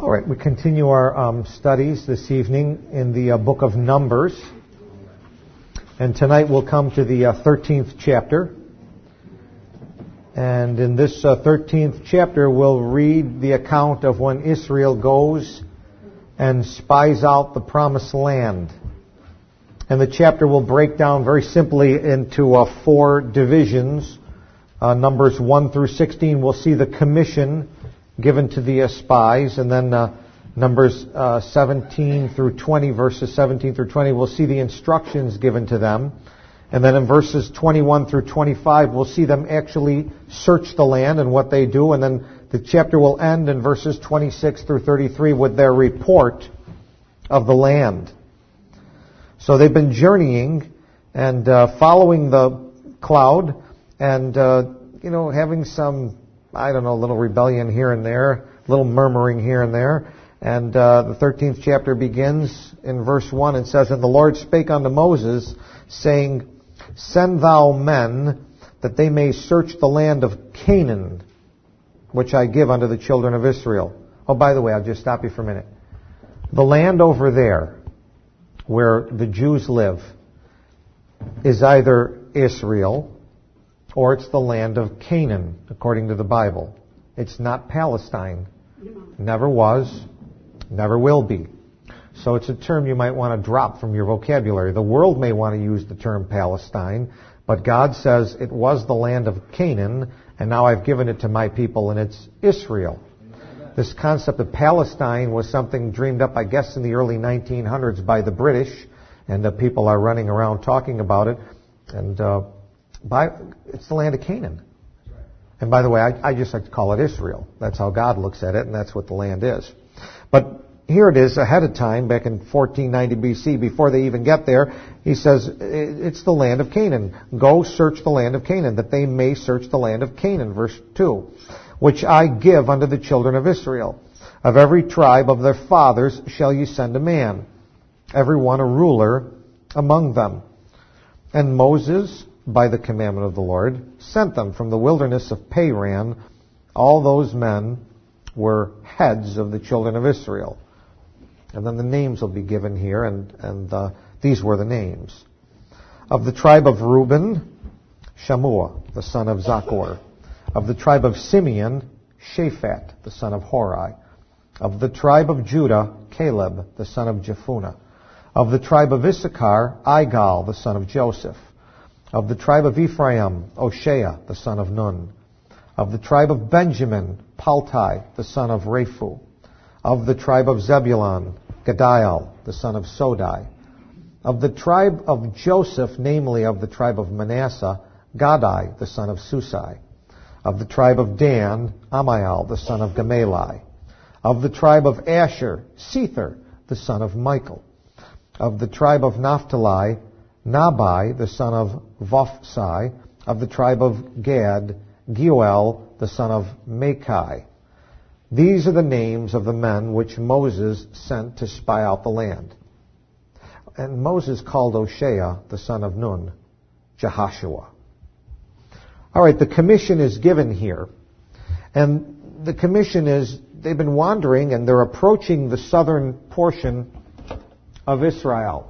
All right, we continue our studies this evening in the book of Numbers. And tonight we'll come to the 13th chapter. And in this 13th chapter, we'll read the account of when Israel goes and spies out the promised land. And the chapter will break down very simply into 4 divisions. Numbers 1 through 16, we'll see the commission given to the spies. And then Numbers 17 through 20, verses 17 through 20, we'll see the instructions given to them. And then in verses 21 through 25, we'll see them actually search the land and what they do. And then the chapter will end in verses 26 through 33 with their report of the land. So they've been journeying and following the cloud and, having some, little rebellion here and there, a little murmuring here and there. And the 13th chapter begins in verse 1 and says, "And the Lord spake unto Moses, saying, Send thou men, that they may search the land of Canaan, which I give unto the children of Israel." Oh, by the way, I'll just stop you for a minute. The land over there, where the Jews live, is either Israel or it's the land of Canaan, according to the Bible. It's not Palestine. Never was, never will be. So it's a term you might want to drop from your vocabulary. The world may want to use the term Palestine, but God says it was the land of Canaan, and now I've given it to my people, and it's Israel. This concept of Palestine was something dreamed up, I guess, in the early 1900s by the British, and the people are running around talking about it. And it's the land of Canaan. And by the way, I just like to call it Israel. That's how God looks at it, and that's what the land is. But here it is ahead of time, back in 1490 BC, before they even get there. He says, it's the land of Canaan. Go search the land of Canaan, that they may search the land of Canaan. Verse 2. Which I give unto the children of Israel. Of every tribe of their fathers shall you send a man, every one a ruler among them. And Moses, by the commandment of the Lord, sent them from the wilderness of Paran. All those men were heads of the children of Israel. And then the names will be given here, and these were the names. Of the tribe of Reuben, Shammua, the son of Zaccur. Of the tribe of Simeon, Shaphat, the son of Hori. Of the tribe of Judah, Caleb, the son of Jephunneh. Of the tribe of Issachar, Igal, the son of Joseph. Of the tribe of Ephraim, Oshea, the son of Nun. Of the tribe of Benjamin, Paltai, the son of Raphu. Of the tribe of Zebulun, Gadiel, the son of Sodai. Of the tribe of Joseph, namely of the tribe of Manasseh, Gadai, the son of Susai. Of the tribe of Dan, Amiel, the son of Gamalai. Of the tribe of Asher, Sether, the son of Michael. Of the tribe of Naphtali, Nabai, the son of Vophsai. Of the tribe of Gad, Geuel, the son of Machai. These are the names of the men which Moses sent to spy out the land. And Moses called Oshea, the son of Nun, Jehoshua. All right, the commission is given here. And the commission is, they've been wandering and they're approaching the southern portion of Israel,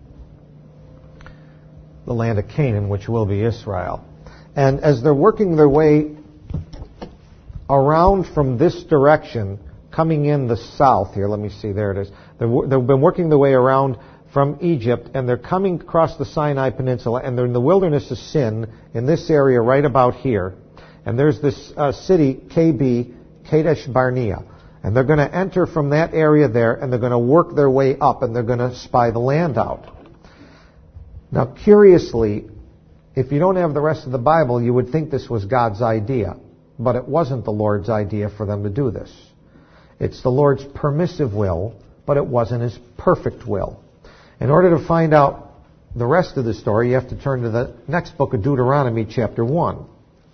the land of Canaan, which will be Israel. And as they're working their way around from this direction, coming in the south here, let me see, there it is. They've been working their way around from Egypt, and they're coming across the Sinai Peninsula, and they're in the wilderness of Sin, in this area right about here. And there's this city, KB, Kadesh Barnea. And they're going to enter from that area there, and they're going to work their way up, and they're going to spy the land out. Now, curiously, if you don't have the rest of the Bible, you would think this was God's idea. But it wasn't the Lord's idea for them to do this. It's the Lord's permissive will, but it wasn't His perfect will. In order to find out the rest of the story, you have to turn to the next book of Deuteronomy, chapter 1.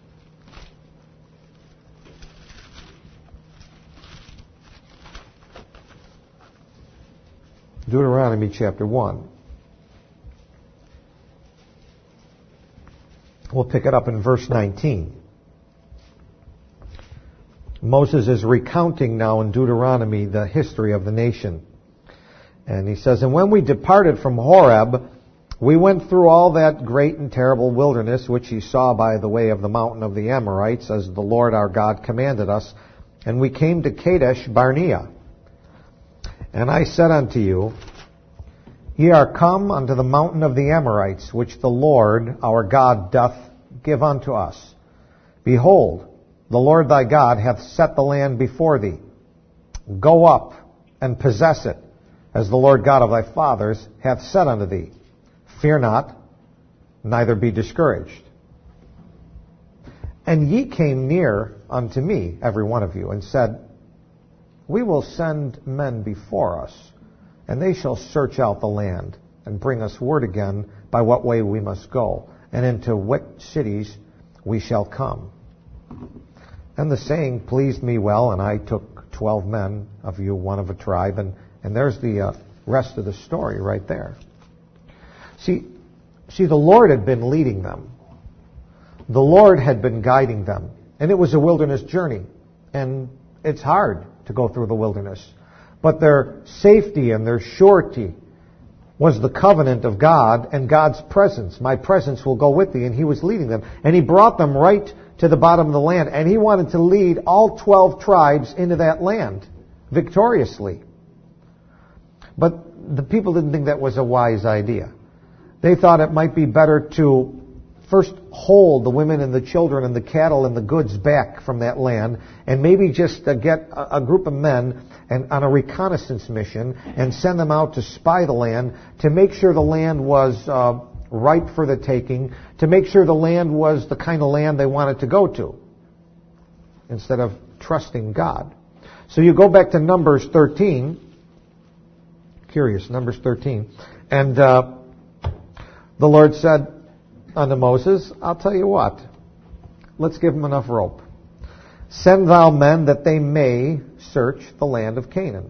Deuteronomy, chapter 1. We'll pick it up in verse 19. Moses is recounting now in Deuteronomy the history of the nation. And he says, "And when we departed from Horeb, we went through all that great and terrible wilderness, which ye saw by the way of the mountain of the Amorites, as the Lord our God commanded us. And we came to Kadesh Barnea. And I said unto you, Ye are come unto the mountain of the Amorites, which the Lord our God doth give unto us. Behold, the Lord thy God hath set the land before thee. Go up and possess it, as the Lord God of thy fathers hath said unto thee. Fear not, neither be discouraged. And ye came near unto me, every one of you, and said, We will send men before us, and they shall search out the land, and bring us word again by what way we must go, and into what cities we shall come. And the saying pleased me well, and I took 12 men of you, one of a tribe, and there's the rest of the story right there. See, the Lord had been leading them. The Lord had been guiding them. And it was a wilderness journey. And it's hard to go through the wilderness. But their safety and their surety was the covenant of God and God's presence. My presence will go with thee. And He was leading them. And He brought them right to the bottom of the land. And He wanted to lead all 12 tribes into that land victoriously. But the people didn't think that was a wise idea. They thought it might be better to first hold the women and the children and the cattle and the goods back from that land, and maybe just get a group of men and on a reconnaissance mission and send them out to spy the land, to make sure the land was ripe for the taking, to make sure the land was the kind of land they wanted to go to, instead of trusting God. So you go back to Numbers 13, Numbers 13, and the Lord said unto Moses, I'll tell you what, let's give them enough rope. Send thou men that they may search the land of Canaan.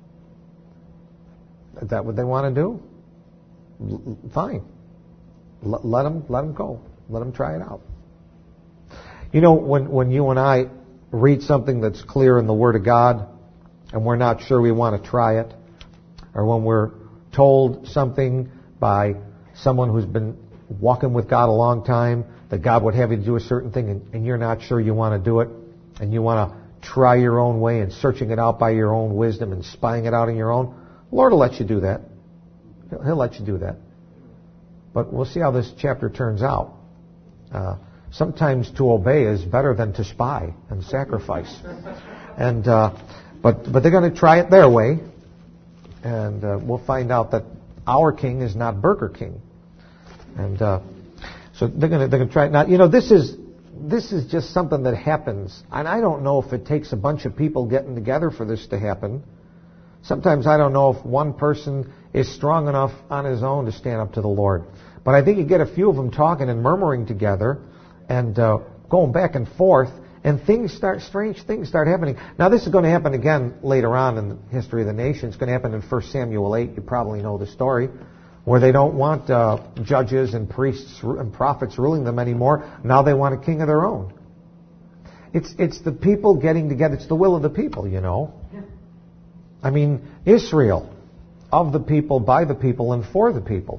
Is that what they want to do? Fine. Let them go. Let them try it out. You know, when you and I read something that's clear in the Word of God, and we're not sure we want to try it, or when we're told something by someone who's been walking with God a long time, that God would have you to do a certain thing, and you're not sure you want to do it, and you want to try your own way and searching it out by your own wisdom and spying it out on your own, the Lord will let you do that. He'll let you do that. But we'll see how this chapter turns out. Sometimes to obey is better than to spy and sacrifice. And but they're going to try it their way, and we'll find out that our king is not Burger King. And so they're going to try it. Now, you know, this is just something that happens. And I don't know if it takes a bunch of people getting together for this to happen. Sometimes I don't know if one person is strong enough on his own to stand up to the Lord. But I think you get a few of them talking and murmuring together and going back and forth, and strange things start happening. Now, this is going to happen again later on in the history of the nation. It's going to happen in 1 Samuel 8. You probably know the story, where they don't want judges and priests and prophets ruling them anymore. Now they want a king of their own. It's the people getting together. It's the will of the people, you know. I mean, Israel, of the people, by the people, and for the people.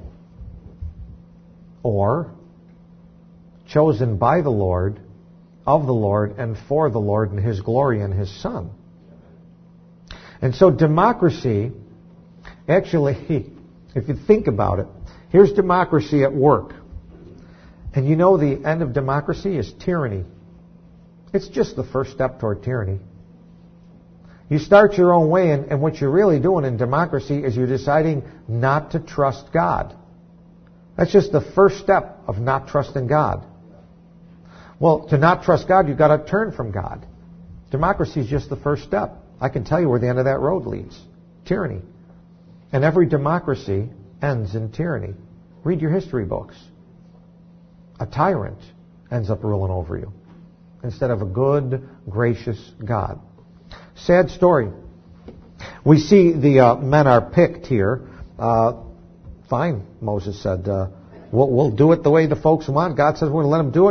Or, chosen by the Lord, of the Lord, and for the Lord, and His glory and His Son. And so democracy, actually, if you think about it, here's democracy at work. And you know the end of democracy is tyranny. It's just the first step toward tyranny. You start your own way, and what you're really doing in democracy is you're deciding not to trust God. That's just the first step of not trusting God. Well, to not trust God, you've got to turn from God. Democracy is just the first step. I can tell you where the end of that road leads. Tyranny. And every democracy ends in tyranny. Read your history books. A tyrant ends up ruling over you instead of a good, gracious God. Sad story. We see the men are picked here. Fine, Moses said. We'll do it the way the folks want. God says we're going to let them do it.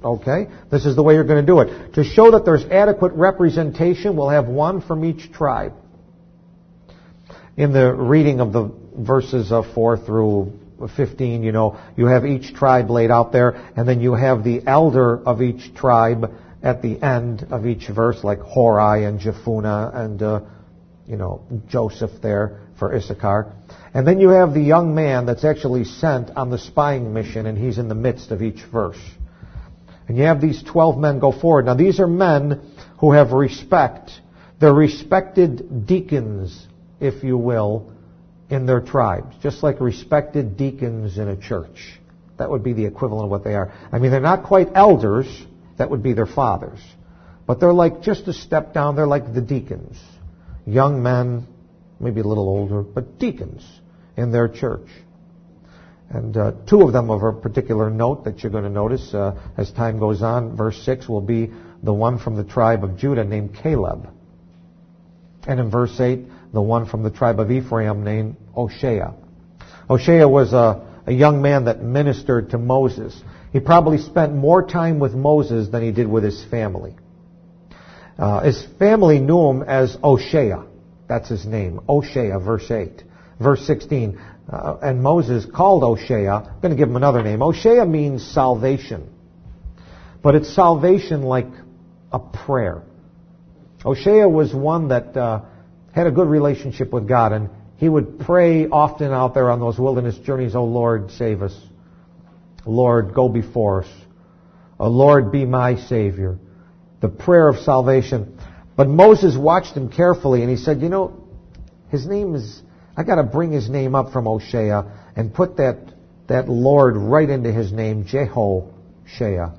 Okay? This is the way you're going to do it. To show that there's adequate representation, we'll have one from each tribe. In the reading of the verses 4 through 15, you have each tribe laid out there, and then you have the elder of each tribe at the end of each verse, like Hori and Jephunah and, Joseph there for Issachar. And then you have the young man that's actually sent on the spying mission, and he's in the midst of each verse. And you have these 12 men go forward. Now, these are men who have respect. They're respected deacons, if you will, in their tribes, just like respected deacons in a church. That would be the equivalent of what they are. I mean, they're not quite elders. That would be their fathers. But they're like just a step down. They're like the deacons. Young men, maybe a little older, but deacons in their church. And two of them of a particular note that you're going to notice as time goes on. Verse 6 will be the one from the tribe of Judah named Caleb. And in verse 8, the one from the tribe of Ephraim named Oshea. Oshea was a young man that ministered to Moses. He probably spent more time with Moses than he did with his family. His family knew him as Oshea. That's his name. Oshea, verse 8. Verse 16. And Moses called Oshea. I'm going to give him another name. Oshea means salvation. But it's salvation like a prayer. Oshea was one that had a good relationship with God, and he would pray often out there on those wilderness journeys, "Oh Lord, save us. Lord, go before us. Oh Lord, be my Savior." The prayer of salvation. But Moses watched him carefully, and he said, his name is, I got to bring his name up from Oshea and put that Lord right into his name, Jehoshua,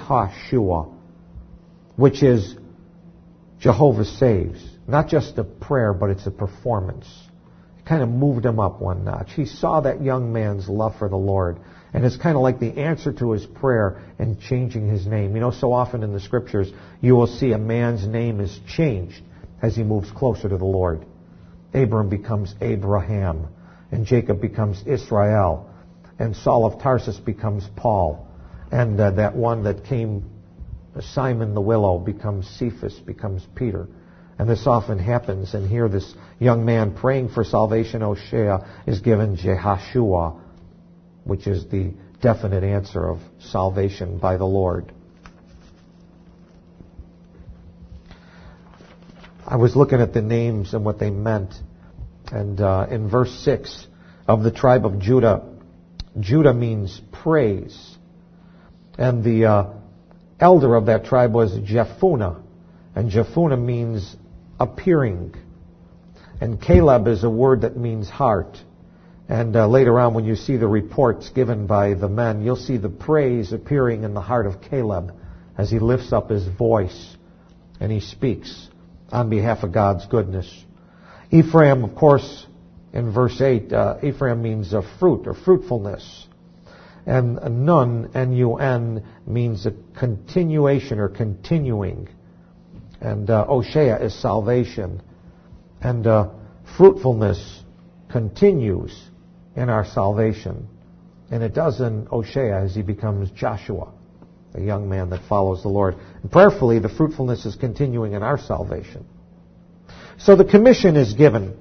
which is Jehovah saves. Not just a prayer, but it's a performance. It kind of moved him up one notch. He saw that young man's love for the Lord. And it's kind of like the answer to his prayer and changing his name. So often in the Scriptures, you will see a man's name is changed as he moves closer to the Lord. Abram becomes Abraham, and Jacob becomes Israel, and Saul of Tarsus becomes Paul, and that one that came, Simon the Willow, becomes Cephas, becomes Peter. And this often happens, and here this young man praying for salvation, Oshea, is given Jehoshua, which is the definite answer of salvation by the Lord. I was looking at the names and what they meant. And in verse 6 of the tribe of Judah, Judah means praise. And the elder of that tribe was Jephunah. And Jephunah means appearing. And Caleb is a word that means heart. And later on, when you see the reports given by the men, you'll see the praise appearing in the heart of Caleb as he lifts up his voice and he speaks on behalf of God's goodness. Ephraim, of course, in verse 8, Ephraim means a fruit or fruitfulness. And Nun, N-U-N, means a continuation or continuing. And Oshea is salvation. And fruitfulness continues in our salvation. And it does in Oshea as he becomes Joshua, a young man that follows the Lord. And prayerfully, the fruitfulness is continuing in our salvation. So the commission is given.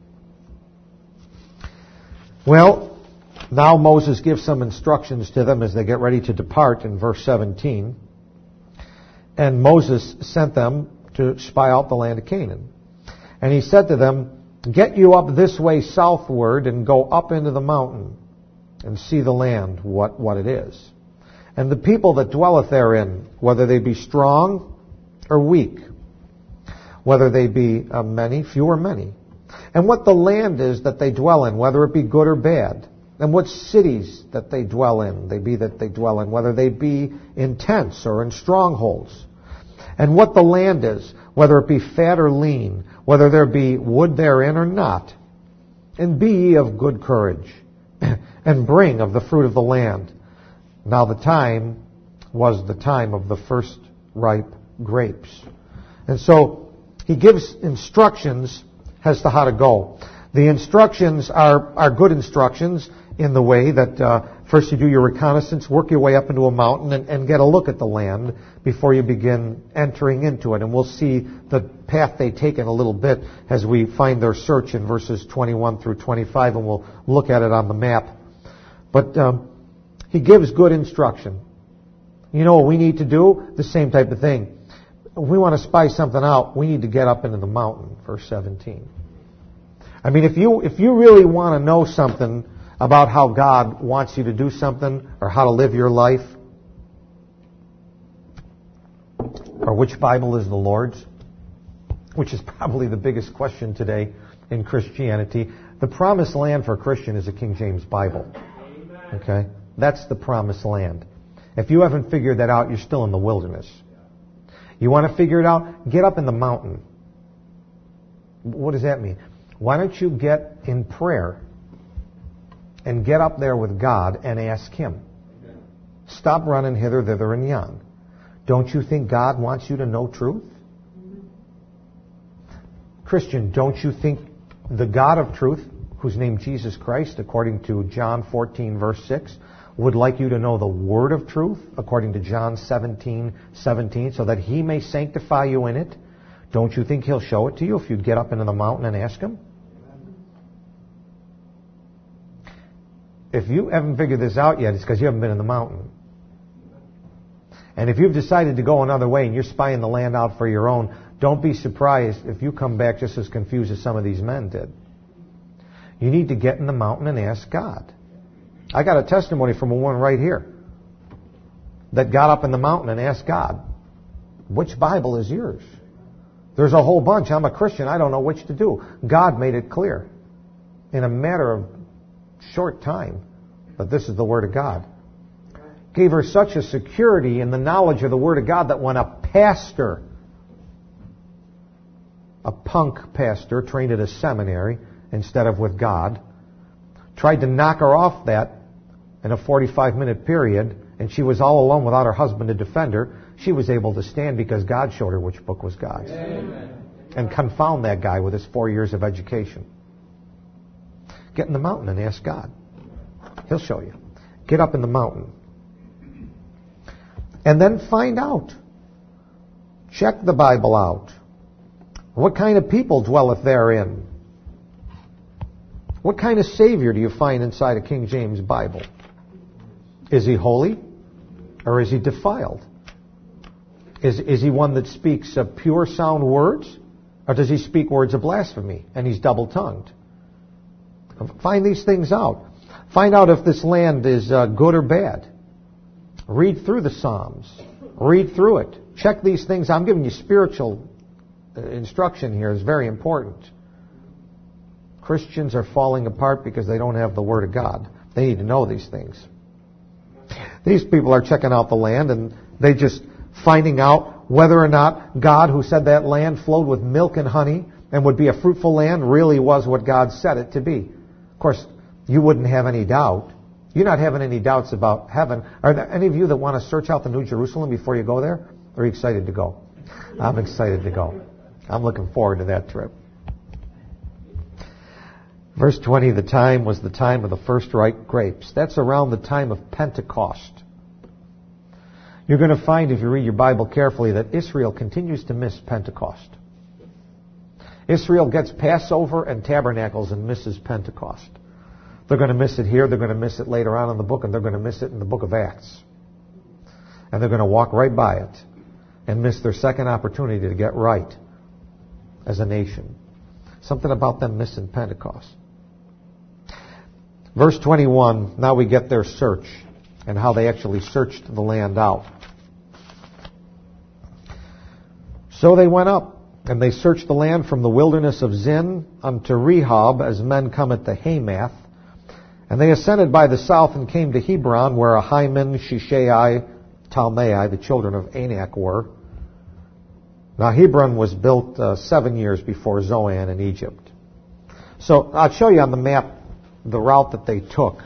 Well, now Moses gives some instructions to them as they get ready to depart in verse 17. And Moses sent them to spy out the land of Canaan. And he said to them, "Get you up this way southward and go up into the mountain and see the land, what it is. And the people that dwelleth therein, whether they be strong or weak, whether they be many, few or many. And what the land is that they dwell in, whether it be good or bad. And what cities that they dwell in, whether they be in tents or in strongholds. And what the land is, whether it be fat or lean, whether there be wood therein or not. And be ye of good courage, and bring of the fruit of the land." Now the time was the time of the first ripe grapes. And so he gives instructions as to how to go. The instructions are good instructions in the way that First you do your reconnaissance, work your way up into a mountain, and get a look at the land before you begin entering into it. And we'll see the path they take in a little bit as we find their search in verses 21 through 25, and we'll look at it on the map. But he gives good instruction. You know what we need to do? The same type of thing. If we want to spy something out, we need to get up into the mountain, verse 17. I mean, if you really want to know something about how God wants you to do something or how to live your life, or which Bible is the Lord's, which is probably the biggest question today in Christianity. The promised land for a Christian is a King James Bible. Okay? That's the promised land. If you haven't figured that out, you're still in the wilderness. You want to figure it out? Get up in the mountain. What does that mean? Why don't you get in prayer and get up there with God and ask Him? Stop running hither, thither, and yon. Don't you think God wants you to know truth? Christian, don't you think the God of truth, who's named Jesus Christ, according to John 14, verse 6, would like you to know the word of truth, according to John 17:17, so that He may sanctify you in it? Don't you think He'll show it to you if you'd get up into the mountain and ask Him? If you haven't figured this out yet, it's because you haven't been in the mountain. And if you've decided to go another way and you're spying the land out for your own, don't be surprised if you come back just as confused as some of these men did. You need to get in the mountain and ask God. I got a testimony from a woman right here that got up in the mountain and asked God, which Bible is yours? There's a whole bunch. I'm a Christian. I don't know which to do. God made it clear in a matter of short time that this is the Word of God. Gave her such a security in the knowledge of the Word of God that when a pastor, a punk pastor trained at a seminary instead of with God, tried to knock her off that in a 45-minute period, and she was all alone without her husband to defend her, she was able to stand because God showed her which book was God's. Amen. And confound that guy with his 4 years of education. Get in the mountain and ask God. He'll show you. Get up in the mountain. And then find out. Check the Bible out. What kind of people dwelleth therein? What kind of Savior do you find inside a King James Bible? Is He holy? Or is He defiled? Is He one that speaks pure, sound words? Or does He speak words of blasphemy and He's double-tongued? Find these things out. Find out if this land is good or bad. Read through the Psalms. Read through it. Check these things. I'm giving you spiritual instruction here. It's very important. Christians are falling apart because they don't have the Word of God. They need to know these things. These people are checking out the land and they just finding out whether or not God, who said that land flowed with milk and honey and would be a fruitful land, really was what God said it to be. Of course, you wouldn't have any doubt. You're not having any doubts about heaven. Are there any of you that want to search out the New Jerusalem before you go there? Or are you excited to go? I'm excited to go. I'm looking forward to that trip. Verse 20, the time was the time of the first ripe grapes. That's around the time of Pentecost. You're going to find, if you read your Bible carefully, that Israel continues to miss Pentecost. Israel gets Passover and Tabernacles and misses Pentecost. They're going to miss it here, they're going to miss it later on in the book, and they're going to miss it in the book of Acts. And they're going to walk right by it and miss their second opportunity to get right as a nation. Something about them missing Pentecost. Verse 21, now we get their search and how they actually searched the land out. So they went up, and they searched the land from the wilderness of Zin unto Rehob, as men come at the Hamath. And they ascended by the south and came to Hebron, where Ahiman, Shishai, Talmai, the children of Anak, were. Now Hebron was built 7 years before Zoan in Egypt. So I'll show you on the map the route that they took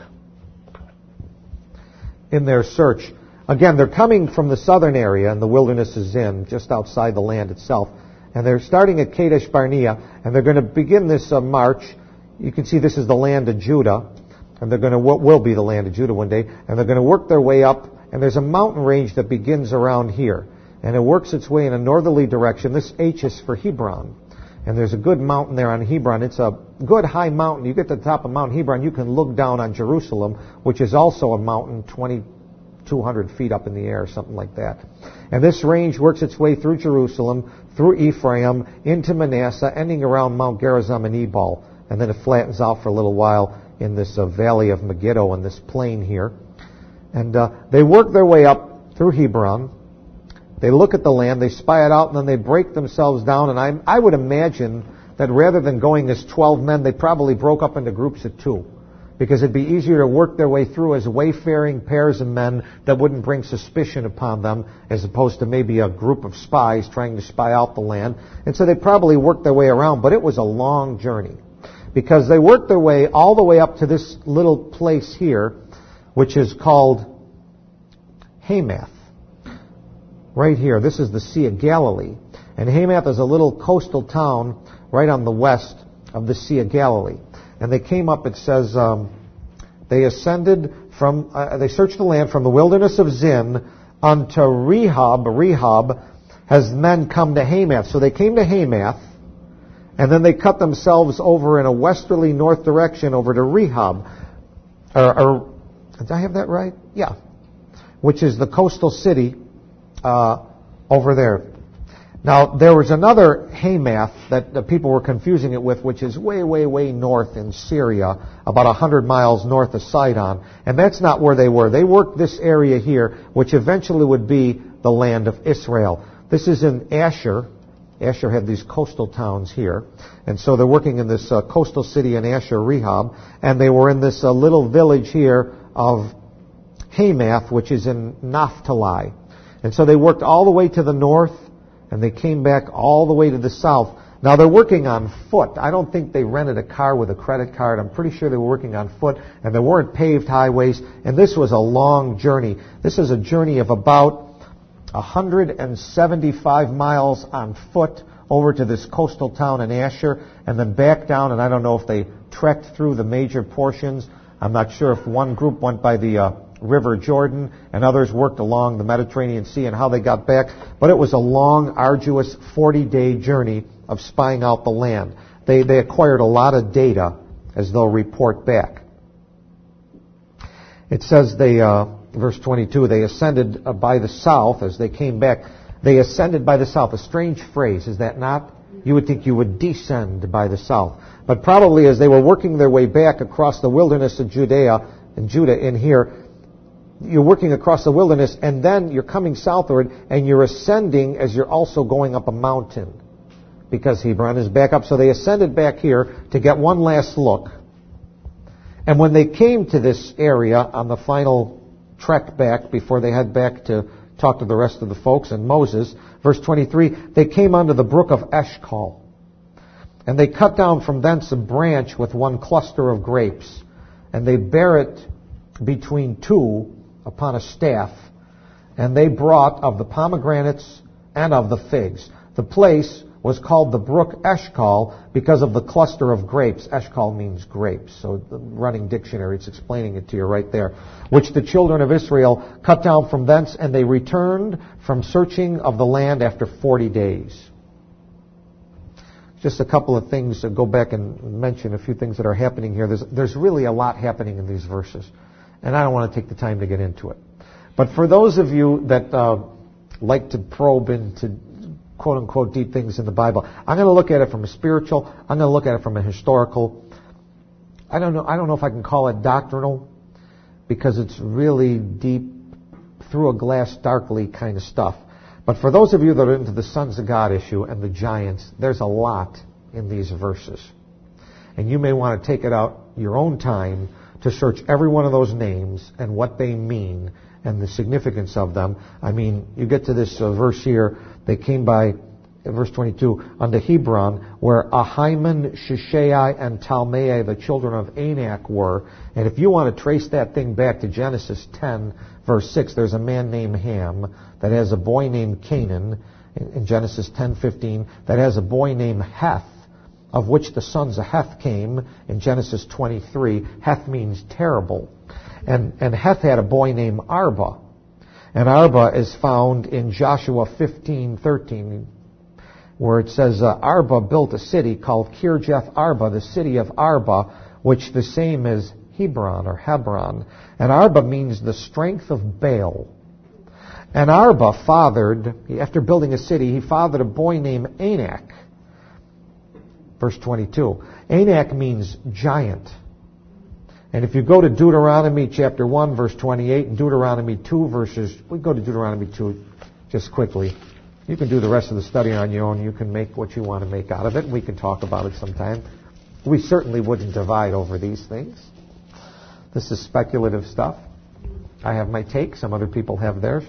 in their search. Again, they're coming from the southern area in the wilderness of Zin, just outside the land itself. And they're starting at Kadesh Barnea, and they're going to begin this march. You can see this is the land of Judah. and they're going to what will be the land of Judah one day, and they're going to work their way up, and there's a mountain range that begins around here, and it works its way in a northerly direction. This H is for Hebron, and there's a good mountain there on Hebron. It's a good high mountain. You get to the top of Mount Hebron, you can look down on Jerusalem, which is also a mountain 2,200 feet up in the air, something like that. And this range works its way through Jerusalem, through Ephraim, into Manasseh, ending around Mount Gerizim and Ebal. And then it flattens out for a little while in this valley of Megiddo and this plain here. And they work their way up through Hebron. They look at the land, they spy it out, and then they break themselves down. And I would imagine that rather than going as 12 men, they probably broke up into groups of 2. Because it'd be easier to work their way through as wayfaring pairs of men that wouldn't bring suspicion upon them, as opposed to maybe a group of spies trying to spy out the land. And so they probably worked their way around, but it was a long journey. Because they worked their way all the way up to this little place here, which is called Hamath. Right here, this is the Sea of Galilee. And Hamath is a little coastal town right on the west of the Sea of Galilee. And they came up, it says, they ascended from, they searched the land from the wilderness of Zin unto Rehob. Rehob has men come to Hamath. So they came to Hamath, and then they cut themselves over in a westerly north direction over to Rehob. Did I have that right? Yeah. Which is the coastal city over there. Now, there was another Hamath that the people were confusing it with, which is way, way, way north in Syria, about 100 miles north of Sidon. And that's not where they were. They worked this area here, which eventually would be the land of Israel. This is in Asher. Asher had these coastal towns here. And so they're working in this coastal city in Asher, Rehob. And they were in this little village here of Hamath, which is in Naphtali. And so they worked all the way to the north, and they came back all the way to the south. Now, they're working on foot. I don't think they rented a car with a credit card. I'm pretty sure they were working on foot, and there weren't paved highways, and this was a long journey. This is a journey of about 175 miles on foot over to this coastal town in Asher, and then back down, and I don't know if they trekked through the major portions. I'm not sure if one group went by the River Jordan, and others worked along the Mediterranean Sea, and how they got back. But it was a long, arduous 40-day journey of spying out the land. They acquired a lot of data as they'll report back. It says verse 22, they ascended by the south as they came back. They ascended by the south. A strange phrase, is that not? You would think you would descend by the south. But probably as they were working their way back across the wilderness of Judah in here, you're working across the wilderness, and then you're coming southward, and you're ascending as you're also going up a mountain, because Hebron is back up. So they ascended back here to get one last look. And when they came to this area on the final trek back, before they head back to talk to the rest of the folks and Moses, verse 23, they came unto the brook of Eshcol. And they cut down from thence a branch with one cluster of grapes, and they bare it between 2 upon a staff, and they brought of the pomegranates and of the figs. The place was called the brook Eshcol because of the cluster of grapes. Eshcol means grapes, so the running dictionary, it's explaining it to you right there. Which the children of Israel cut down from thence, and they returned from searching of the land after 40 days. Just a couple of things to go back and mention, a few things that are happening here. There's really a lot happening in these verses, and I don't want to take the time to get into it. But for those of you that like to probe into quote-unquote deep things in the Bible, I'm going to look at it from a spiritual, I'm going to look at it from a historical. I don't know if I can call it doctrinal, because it's really deep, through a glass darkly kind of stuff. But for those of you that are into the sons of God issue and the giants, there's a lot in these verses. And you may want to take it out your own time to search every one of those names and what they mean and the significance of them. I mean, you get to this verse here, they came by, verse 22, unto Hebron, where Ahiman, Shishai, and Talmai, the children of Anak, were. And if you want to trace that thing back to Genesis 10, verse 6, there's a man named Ham that has a boy named Canaan, in Genesis 10:15, that has a boy named Heth of which the sons of Heth came in Genesis 23. Heth means terrible. And Heth had a boy named Arba. And Arba is found in Joshua 15:13, where it says, Arba built a city called Kirjath Arba, the city of Arba, which the same as Hebron or Hebron. And Arba means the strength of Baal. And Arba fathered, after building a city, he fathered a boy named Anak. Verse 22. Anak means giant. And if you go to Deuteronomy chapter 1, verse 28, and Deuteronomy 2, we go to Deuteronomy 2 just quickly. You can do the rest of the study on your own. You can make what you want to make out of it. We can talk about it sometime. We certainly wouldn't divide over these things. This is speculative stuff. I have my take. Some other people have theirs.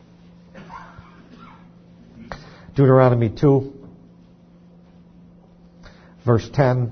Deuteronomy 2, verse 10.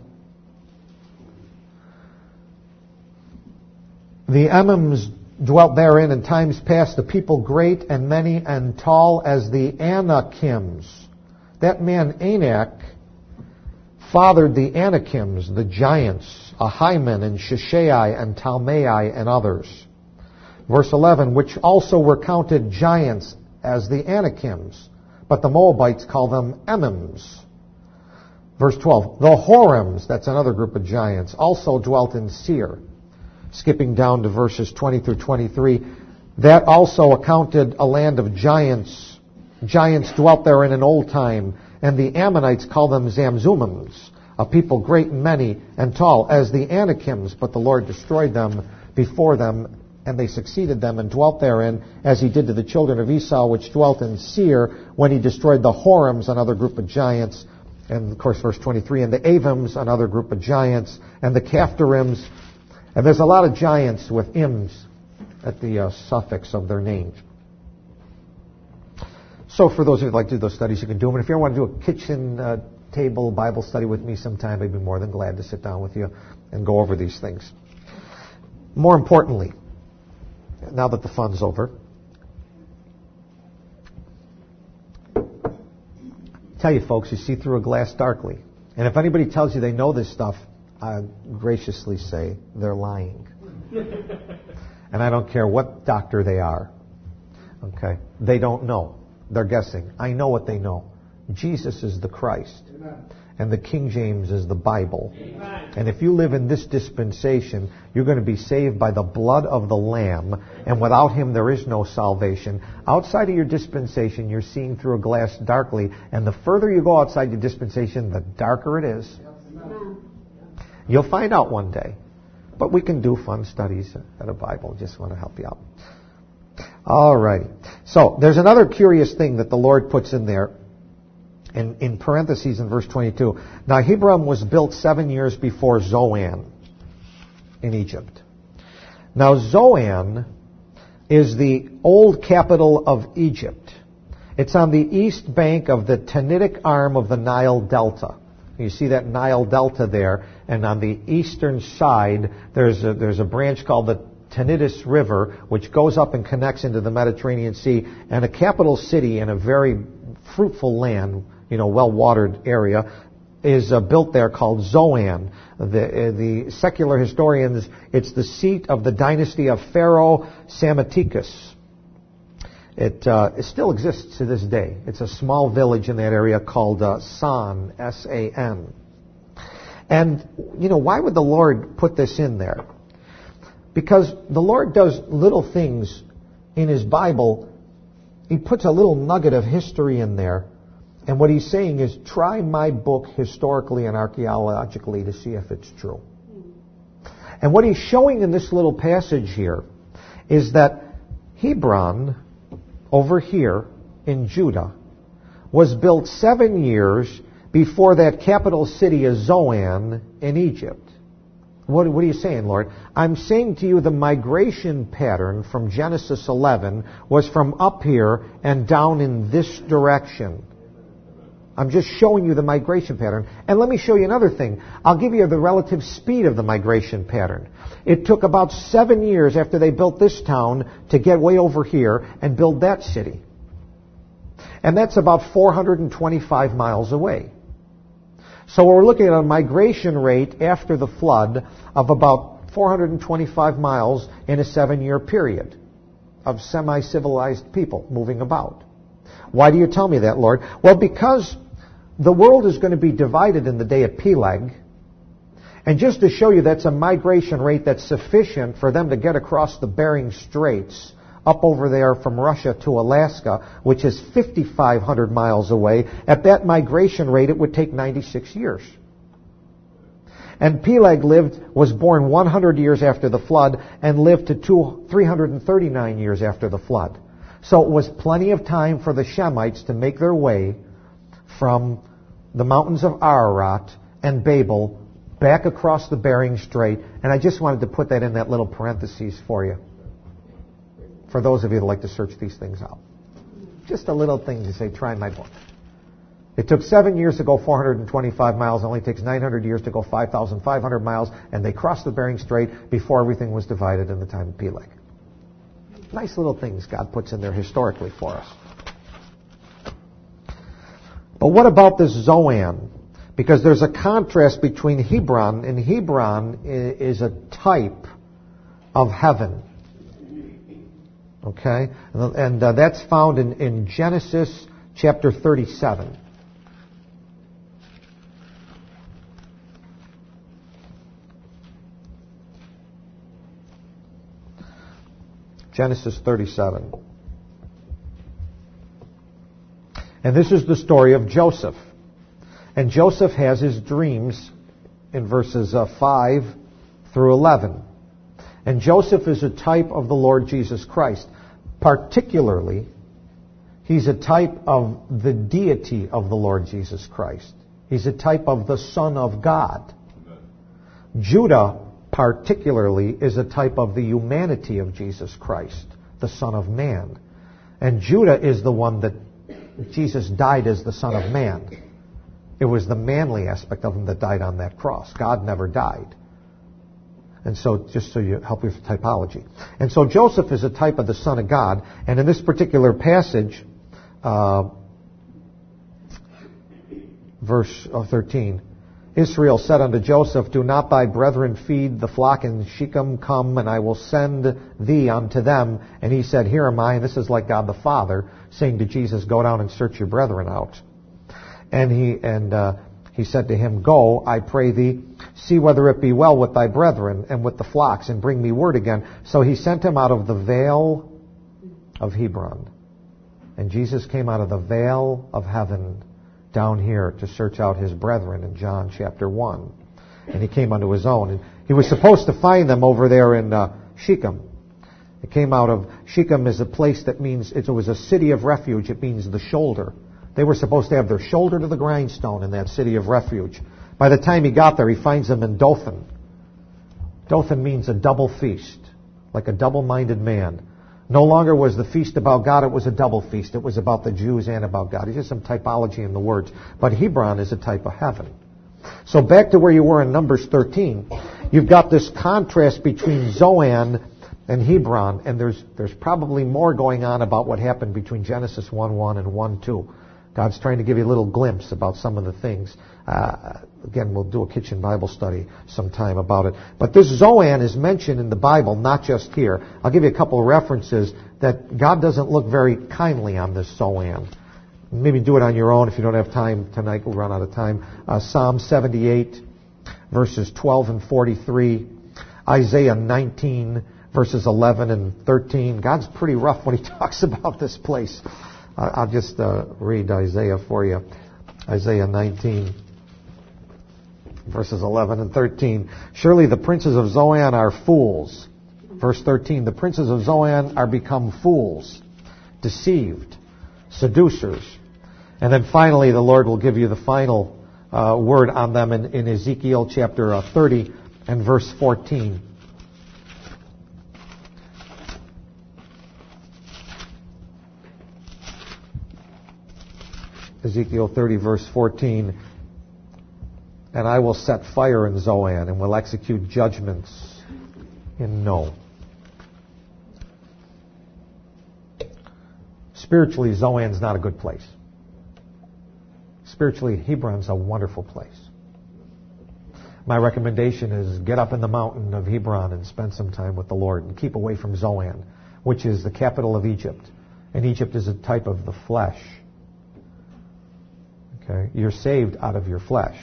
The Emims dwelt therein in times past, the people great and many and tall as the Anakims. That man Anak fathered the Anakims, the giants, Ahiman and Sheshai and Talmai and others. Verse 11, which also were counted giants as the Anakims, but the Moabites call them Emims. Verse 12, the Horims, that's another group of giants, also dwelt in Seir. Skipping down to verses 20 through 23, that also accounted a land of giants. Giants dwelt there in an old time, and the Ammonites call them Zamzumims, a people great and many and tall, as the Anakims, but the Lord destroyed them before them, and they succeeded them and dwelt therein, as he did to the children of Esau, which dwelt in Seir, when he destroyed the Horims, another group of giants. And of course, verse 23, and the Avims, another group of giants, and the Caphtorims. And there's a lot of giants with ims at the suffix of their names. So for those of you who'd like to do those studies, you can do them. And if you want to do a kitchen table Bible study with me sometime, I'd be more than glad to sit down with you and go over these things. More importantly, now that the fun's over, tell you folks, you see through a glass darkly. And if anybody tells you they know this stuff, I graciously say they're lying. And I don't care what doctor they are. Okay? They don't know. They're guessing. I know what they know. Jesus is the Christ. Amen. And the King James is the Bible. Amen. And if you live in this dispensation, you're going to be saved by the blood of the Lamb. And without Him, there is no salvation. Outside of your dispensation, you're seeing through a glass darkly. And the further you go outside your dispensation, the darker it is. Amen. You'll find out one day. But we can do fun studies at a Bible. Just want to help you out. All right. So there's another curious thing that the Lord puts in there. In parentheses in verse 22. Now Hebron was built 7 years before Zoan in Egypt. Now Zoan is the old capital of Egypt. It's on the east bank of the Tanitic arm of the Nile Delta. You see that Nile Delta there, and on the eastern side there's a branch called the Tanitis River, which goes up and connects into the Mediterranean Sea, and a capital city in a very fruitful land, well-watered area, is built there called Zoan. The secular historians, it's the seat of the dynasty of Pharaoh Psammetichus. It still exists to this day. It's a small village in that area called San, S-A-N. And, why would the Lord put this in there? Because the Lord does little things in His Bible. He puts a little nugget of history in there. And what He's saying is, try my book historically and archaeologically to see if it's true. And what He's showing in this little passage here is that Hebron, over here in Judah, was built 7 years before that capital city of Zoan in Egypt. What are you saying, Lord? I'm saying to you the migration pattern from Genesis 11 was from up here and down in this direction. I'm just showing you the migration pattern. And let me show you another thing. I'll give you the relative speed of the migration pattern. It took about 7 years after they built this town to get way over here and build that city. And that's about 425 miles away. So we're looking at a migration rate after the flood of about 425 miles in a 7-year period of semi-civilized people moving about. Why do you tell me that, Lord? Well, because the world is going to be divided in the day of Peleg. And just to show you that's a migration rate that's sufficient for them to get across the Bering Straits up over there from Russia to Alaska, which is 5,500 miles away. At that migration rate, it would take 96 years. And Peleg was born 100 years after the flood and lived to 339 years after the flood. So it was plenty of time for the Shemites to make their way from the mountains of Ararat and Babel back across the Bering Strait. And I just wanted to put that in that little parentheses for you, for those of you that like to search these things out. Just a little thing to say, try my book. It took 7 years to go 425 miles. It only takes 900 years to go 5,500 miles. And they crossed the Bering Strait before everything was divided in the time of Peleg. Nice little things God puts in there historically for us. But what about this Zoan? Because there's a contrast between Hebron, and Hebron is a type of heaven. Okay? And that's found in Genesis chapter 37. Genesis 37. And this is the story of Joseph. And Joseph has his dreams in verses 5 through 11. And Joseph is a type of the Lord Jesus Christ. Particularly, he's a type of the deity of the Lord Jesus Christ. He's a type of the Son of God. Judah, particularly, is a type of the humanity of Jesus Christ, the Son of Man. And Judah is the one that Jesus died as the Son of Man. It was the manly aspect of him that died on that cross. God never died. And so, just so you help with typology. And so Joseph is a type of the Son of God. And in this particular passage, verse 13, Israel said unto Joseph, do not thy brethren feed the flock in Shechem? Come, and I will send thee unto them. And he said, here am I. And this is like God the Father saying to Jesus, go down and search your brethren out. And he said to him, go, I pray thee, see whether it be well with thy brethren and with the flocks, and bring me word again. So he sent him out of the vale of Hebron. And Jesus came out of the veil of heaven down here to search out his brethren in John chapter 1. And he came unto his own. And he was supposed to find them over there in Shechem. It came out of, Shechem is a place that means, it was a city of refuge. It means the shoulder. They were supposed to have their shoulder to the grindstone in that city of refuge. By the time he got there, he finds them in Dothan. Dothan means a double feast, like a double-minded man. No longer was the feast about God, it was a double feast. It was about the Jews and about God. It's just some typology in the words. But Hebron is a type of heaven. So back to where you were in Numbers 13, you've got this contrast between Zoan and Hebron, and there's probably more going on about what happened between Genesis 1:1 and 1:2. God's trying to give you a little glimpse about some of the things. Again, we'll do a kitchen Bible study sometime about it. But this Zoan is mentioned in the Bible, not just here. I'll give you a couple of references that God doesn't look very kindly on this Zoan. Maybe do it on your own if you don't have time tonight. We'll run out of time. Psalm 78, verses 12 and 43. Isaiah 19, verses 11 and 13. God's pretty rough when he talks about this place. I'll just read Isaiah for you. Isaiah 19, verses 11 and 13. Surely the princes of Zoan are fools. Verse 13, the princes of Zoan are become fools, deceived, seducers. And then finally, the Lord will give you the final word on them in Ezekiel chapter 30 and verse 14. Ezekiel 30, verse 14, and I will set fire in Zoan and will execute judgments in No. Spiritually, Zoan's not a good place. Spiritually, Hebron's a wonderful place. My recommendation is get up in the mountain of Hebron and spend some time with the Lord and keep away from Zoan, which is the capital of Egypt. And Egypt is a type of the flesh. Okay? You're saved out of your flesh.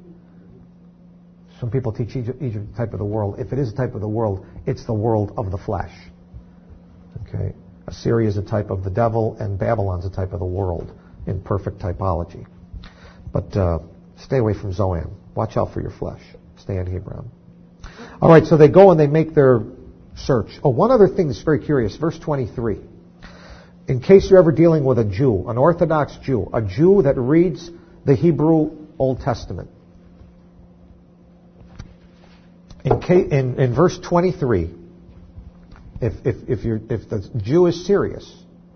Some people teach Egypt a type of the world. If it is a type of the world, it's the world of the flesh. Okay? Assyria is a type of the devil, and Babylon's a type of the world in perfect typology. But stay away from Zoan. Watch out for your flesh. Stay in Hebron. All right, so they go and they make their search. Oh, one other thing that's very curious. Verse 23. In case you're ever dealing with a Jew, an Orthodox Jew, a Jew that reads the Hebrew Old Testament. In verse 23, if the Jew is serious,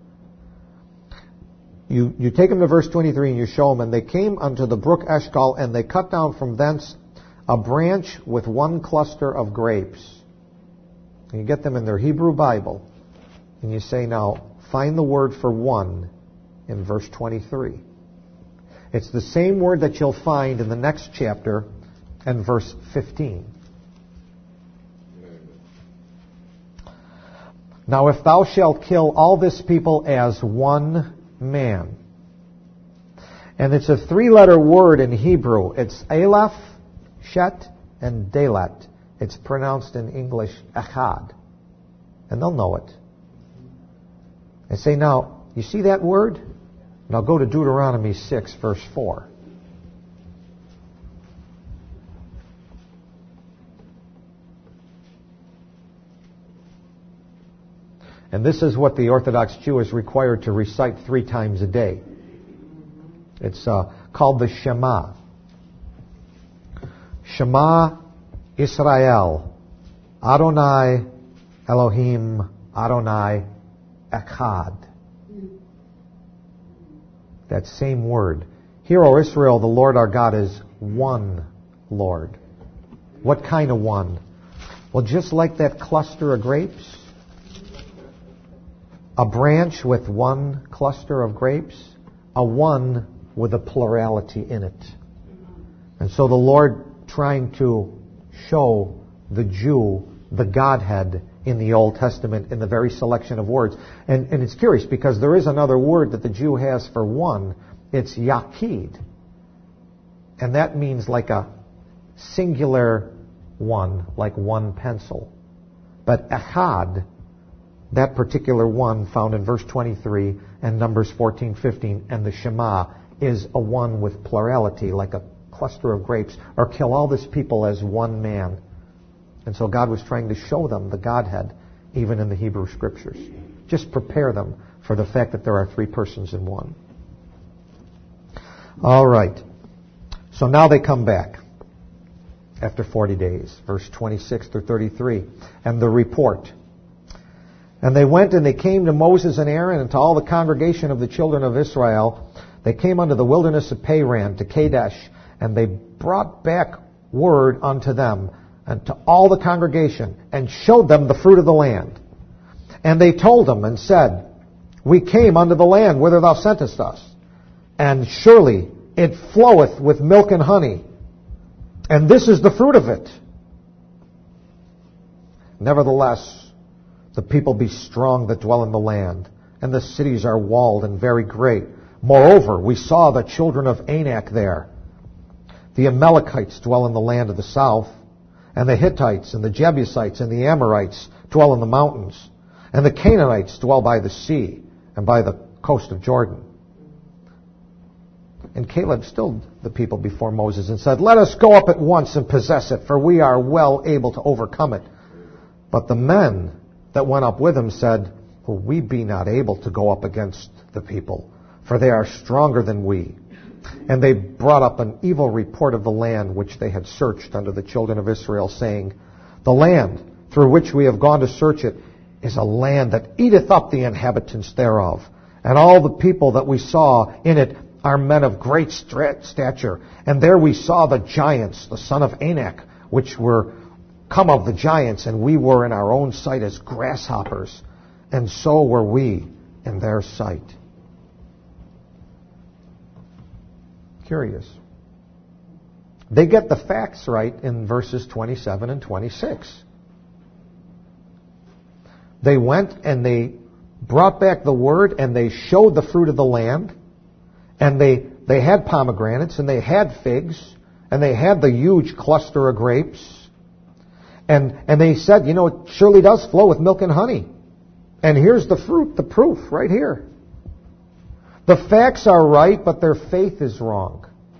you take him to verse 23 and you show him, and they came unto the brook Eshcol, and they cut down from thence a branch with one cluster of grapes. And you get them in their Hebrew Bible, and you say, now, find the word for one in verse 23. It's the same word that you'll find in the next chapter and verse 15. Now, if thou shalt kill all this people as one man. And it's a three-letter word in Hebrew. It's Aleph, Shet, and Dalet. It's pronounced in English Echad. And they'll know it. And say, now, you see that word? Now go to Deuteronomy 6, verse 4. And this is what the Orthodox Jew is required to recite 3 times a day. It's called the Shema. Shema Israel, Adonai Elohim, Adonai Echad. That same word. Hear, O Israel, the Lord our God is one Lord. What kind of one? Well, just like that cluster of grapes, a branch with one cluster of grapes, a one with a plurality in it. And so the Lord trying to show the Jew the Godhead in the Old Testament in the very selection of words. And it's curious because there is another word that the Jew has for one. It's Yaqid. And that means like a singular one, like one pencil. But Echad, that particular one found in verse 23 and Numbers 14, 15, and the Shema is a one with plurality, like a cluster of grapes, or kill all this people as one man. And so God was trying to show them the Godhead, even in the Hebrew Scriptures. Just prepare them for the fact that there are 3 persons in one. All right. So now they come back after 40 days, verse 26 through 33, and the report. And they went and they came to Moses and Aaron and to all the congregation of the children of Israel. They came unto the wilderness of Paran, to Kadesh, and they brought back word unto them and to all the congregation, and showed them the fruit of the land. And they told them and said, we came unto the land whither thou sentest us, and surely it floweth with milk and honey, and this is the fruit of it. Nevertheless, the people be strong that dwell in the land, and the cities are walled and very great. Moreover, we saw the children of Anak there. The Amalekites dwell in the land of the south, and the Hittites and the Jebusites and the Amorites dwell in the mountains, and the Canaanites dwell by the sea and by the coast of Jordan. And Caleb stilled the people before Moses and said, let us go up at once and possess it, for we are well able to overcome it. But the men that went up with him said, well, we be not able to go up against the people, for they are stronger than we. And they brought up an evil report of the land which they had searched unto the children of Israel, saying, the land through which we have gone to search it is a land that eateth up the inhabitants thereof. And all the people that we saw in it are men of great stature. And there we saw the giants, the son of Anak, which were come of the giants, and we were in our own sight as grasshoppers, and so were we in their sight. Curious. They get the facts right in verses 27 and 26. They went and they brought back the word and they showed the fruit of the land. And they had pomegranates and they had figs and they had the huge cluster of grapes. And they said, it surely does flow with milk and honey. And here's the fruit, the proof, right here. The facts are right, but their faith is wrong.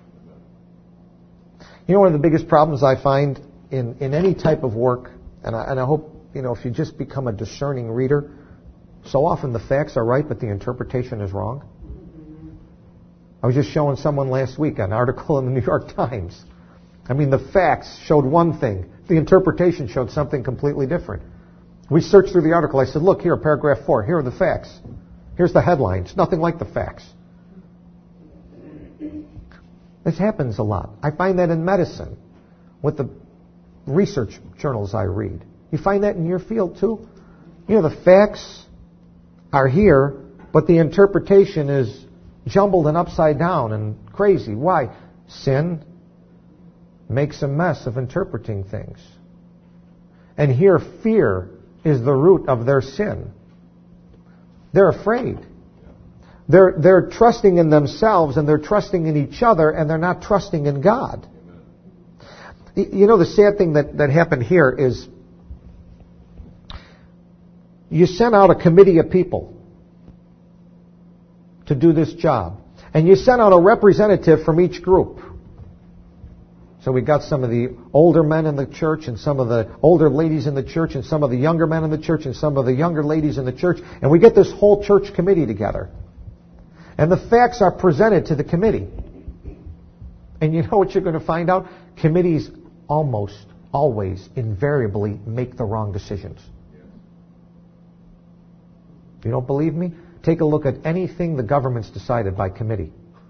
One of the biggest problems I find in any type of work, and I hope, if you just become a discerning reader, so often the facts are right, but the interpretation is wrong. I was just showing someone last week an article in the New York Times. The facts showed one thing. The interpretation showed something completely different. We searched through the article. I said, look here, paragraph 4. Here are the facts. Here's the headline. It's nothing like the facts. This happens a lot. I find that in medicine with the research journals I read. You find that in your field too? The facts are here, but the interpretation is jumbled and upside down and crazy. Why? Sin makes a mess of interpreting things. And here, fear is the root of their sin. They're afraid. They're trusting in themselves and they're trusting in each other and they're not trusting in God. The sad thing that happened here is you sent out a committee of people to do this job. And you sent out a representative from each group. So we got some of the older men in the church and some of the older ladies in the church and some of the younger men in the church and some of the younger ladies in the church. And we get this whole church committee together. And the facts are presented to the committee. And you know what you're going to find out? Committees almost always, invariably, make the wrong decisions. You don't believe me? Take a look at anything the government's decided by committee.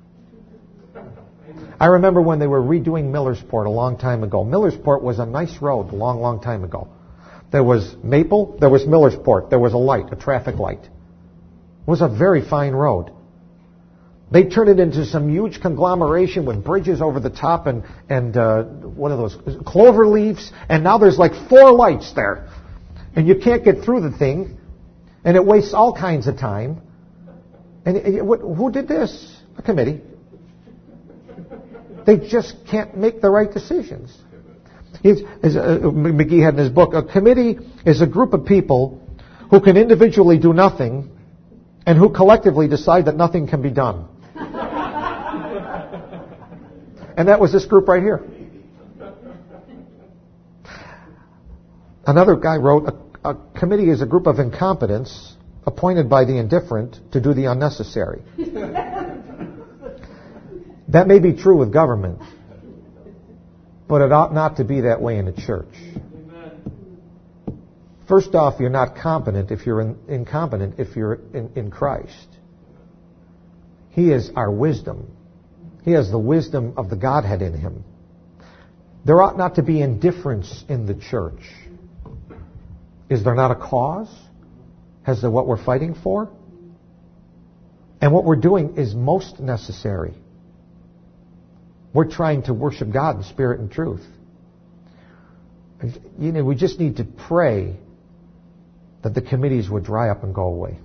I remember when they were redoing Millersport a long time ago. Millersport was a nice road a long, long time ago. There was Maple, there was Millersport, there was a light, a traffic light. It was a very fine road. They turned it into some huge conglomeration with bridges over the top and what are those, clover leaves, and now there's like 4 lights there. And you can't get through the thing, and it wastes all kinds of time. And who did this? A committee. They just can't make the right decisions. McGee had in his book, a committee is a group of people who can individually do nothing and who collectively decide that nothing can be done. And that was this group right here. Another guy wrote, a committee is a group of incompetents appointed by the indifferent to do the unnecessary. That may be true with government, but it ought not to be that way in a church. First off, you're not competent if you're incompetent if you're in Christ. He is our wisdom. He has the wisdom of the Godhead in him. There ought not to be indifference in the church. Is there not a cause as to what we're fighting for? And what we're doing is most necessary. We're trying to worship God in spirit and truth. We just need to pray that the committees would dry up and go away.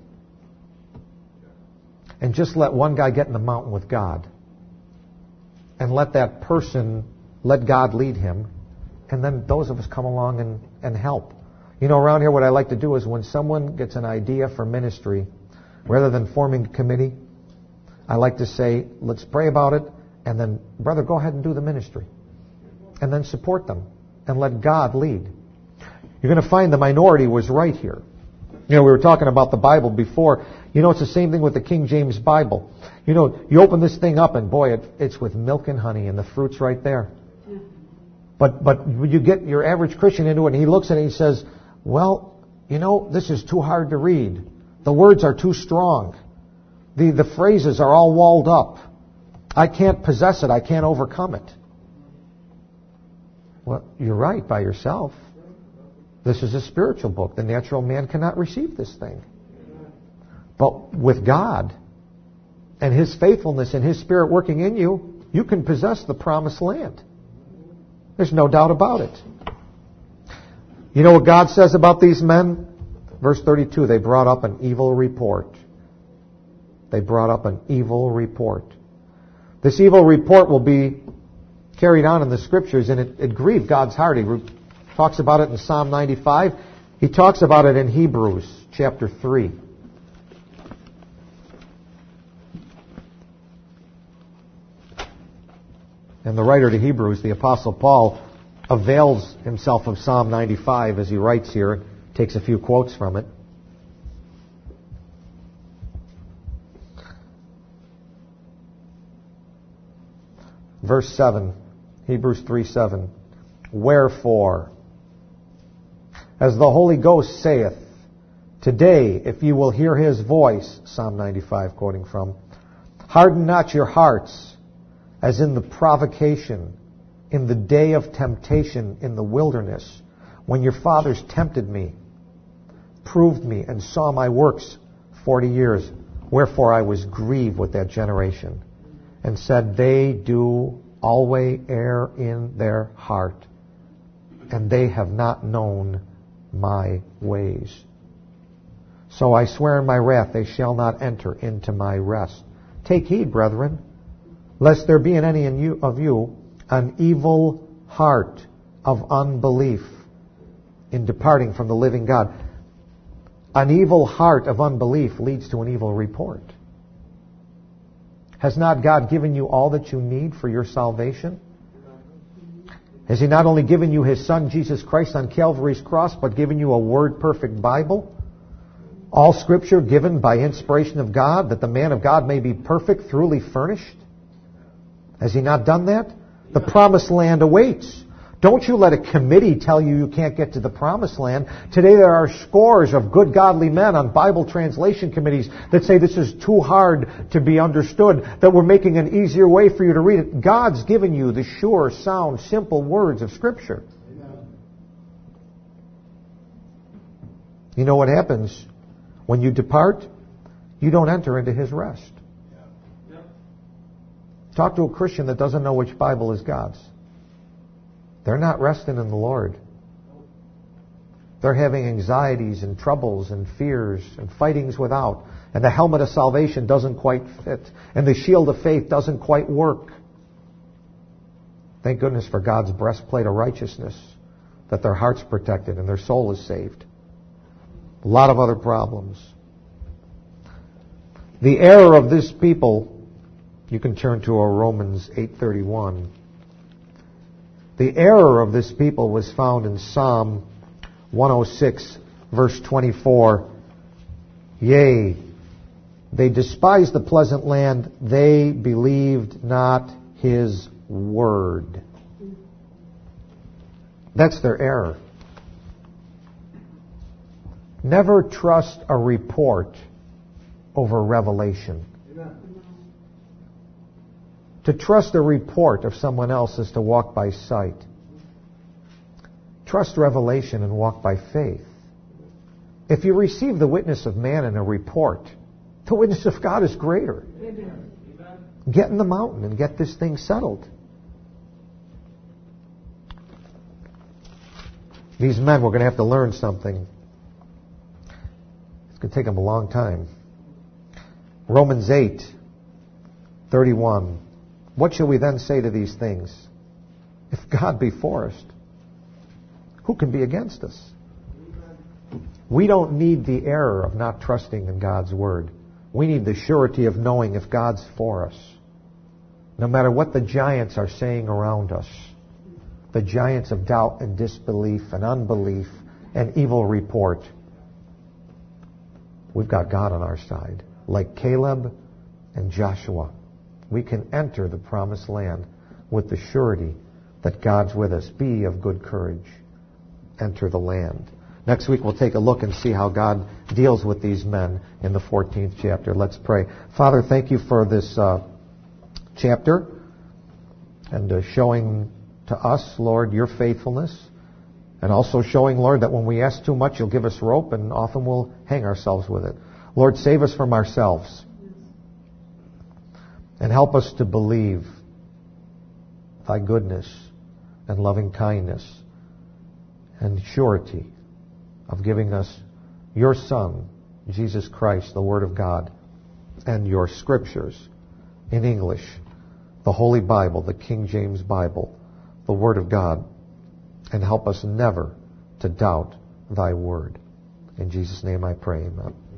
And just let one guy get in the mountain with God. And let that person, let God lead him. And then those of us come along and help. Around here what I like to do is when someone gets an idea for ministry, rather than forming a committee, I like to say, let's pray about it. And then, brother, go ahead and do the ministry. And then support them. And let God lead. You're going to find the minority was right here. We were talking about the Bible before. It's the same thing with the King James Bible. You open this thing up and boy, it's with milk and honey and the fruit's right there. But you get your average Christian into it and he looks at it and he says, well, this is too hard to read. The words are too strong. The phrases are all walled up. I can't possess it. I can't overcome it. Well, you're right by yourself. This is a spiritual book. The natural man cannot receive this thing. But with God and His faithfulness and His Spirit working in you, you can possess the promised land. There's no doubt about it. You know what God says about these men? Verse 32, they brought up an evil report. They brought up an evil report. This evil report will be carried on in the Scriptures, and it grieved God's heart. He talks about it in Psalm 95. He talks about it in Hebrews chapter 3. And the writer to Hebrews, the Apostle Paul, avails himself of Psalm 95 as he writes here, takes a few quotes from it. Verse 7, Hebrews 3:7. Wherefore, as the Holy Ghost saith, today, if you will hear his voice, Psalm 95 quoting from, harden not your hearts, as in the provocation, in the day of temptation in the wilderness, when your fathers tempted me, proved me, and saw my works 40 years. Wherefore I was grieved with that generation, and said, they do always err in their heart, and they have not known my ways. So I swear in my wrath, they shall not enter into my rest. Take heed, brethren, lest there be in any of you an evil heart of unbelief in departing from the living God. An evil heart of unbelief leads to an evil report. Has not God given you all that you need for your salvation? Has He not only given you His Son, Jesus Christ, on Calvary's cross, but given you a word-perfect Bible? All Scripture given by inspiration of God, that the man of God may be perfect, thoroughly furnished? Has He not done that? The promised land awaits. Don't you let a committee tell you you can't get to the promised land. Today there are scores of good godly men on Bible translation committees that say this is too hard to be understood, that we're making an easier way for you to read it. God's given you the sure, sound, simple words of Scripture. Amen. You know what happens when you depart? You don't enter into His rest. Talk to a Christian that doesn't know which Bible is God's. They're not resting in the Lord. They're having anxieties and troubles and fears and fightings without. And the helmet of salvation doesn't quite fit. And the shield of faith doesn't quite work. Thank goodness for God's breastplate of righteousness, that their heart's protected and their soul is saved. A lot of other problems. The error of this people, you can turn to Romans 8:31. The error of this people was found in Psalm 106, verse 24. Yea, they despised the pleasant land, they believed not His word. That's their error. Never trust a report over revelation. To trust a report of someone else is to walk by sight. Trust revelation and walk by faith. If you receive the witness of man in a report, the witness of God is greater. Amen. Get in the mountain and get this thing settled. These men were going to have to learn something. It's going to take them a long time. Romans 8:31. What shall we then say to these things? If God be for us, who can be against us? We don't need the error of not trusting in God's word. We need the surety of knowing if God's for us. No matter what the giants are saying around us, the giants of doubt and disbelief and unbelief and evil report, we've got God on our side. Like Caleb and Joshua, we can enter the promised land with the surety that God's with us. Be of good courage. Enter the land. Next week we'll take a look and see how God deals with these men in the 14th chapter. Let's pray. Father, thank you for this chapter and showing to us, Lord, your faithfulness, and also showing, Lord, that when we ask too much, you'll give us rope, and often we'll hang ourselves with it. Lord, save us from ourselves. And help us to believe thy goodness and loving kindness and surety of giving us your Son, Jesus Christ, the Word of God, and your Scriptures in English, the Holy Bible, the King James Bible, the Word of God, and help us never to doubt thy Word. In Jesus' name I pray, amen.